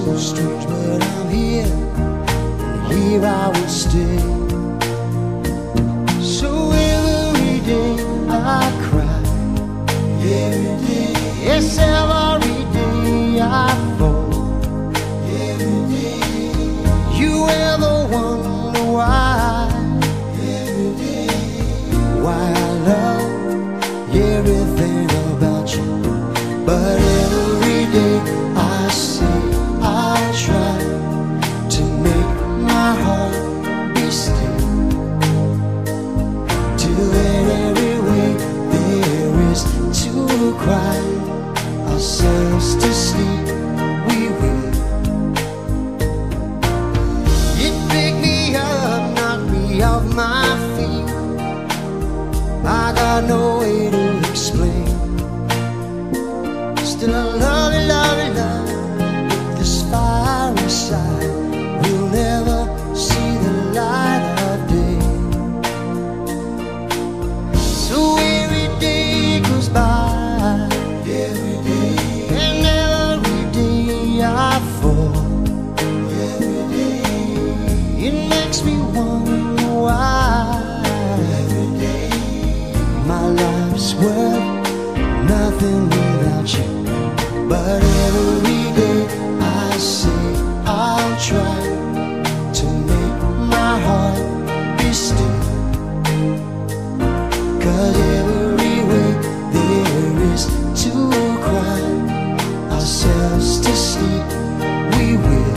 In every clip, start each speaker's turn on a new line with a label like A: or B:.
A: so strange, but I'm here, and here I will stay. So every day I cry, every day, yes, every day I fall, every day. You ever wonder why, every day, why I love everything about you? But every day I say I'll try to make my heart be still, till in every way there is to cry ourselves to sleep. We will. It picked me up, knocked me off my feet. I got no way to explain. Still I love you, love you, love you. This fire inside will never see the light of day. So every day goes by, every day, and every day I fall, every day. It makes me wonder why, every day, my life's worth nothing without you. But every day I say I'll try to make my heart be still, 'cause every way there is to cry ourselves to sleep. We will.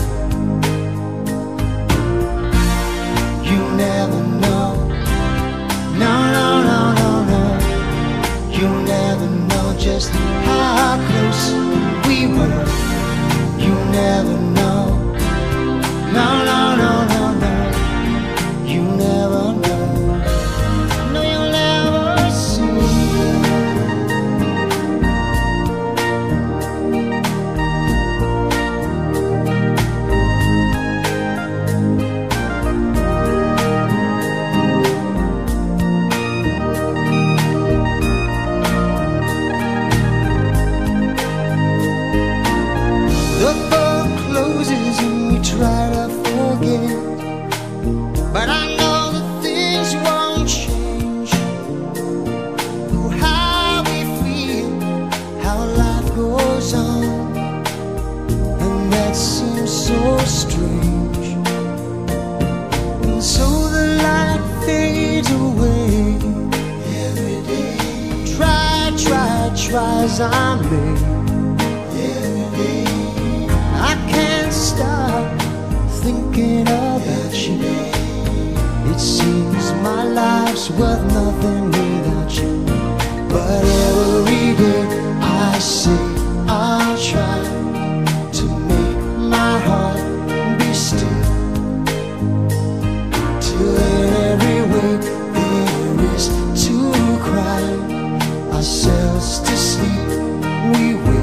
A: You never know, no, no, no, no, no. You never know just how close we were. You never know, no, no, no, no, no. You never know, no, you'll never see. The book closes and we try to forget, but I know that things won't change. Oh, how we feel, how life goes on, and that seems so strange. And so the light fades away every day. Try as I may. I can't stop thinking about you. It seems my life's worth nothing without you. But every day I say I'll try to make my heart be still, till in every way there is to cry ourselves to sleep. We will.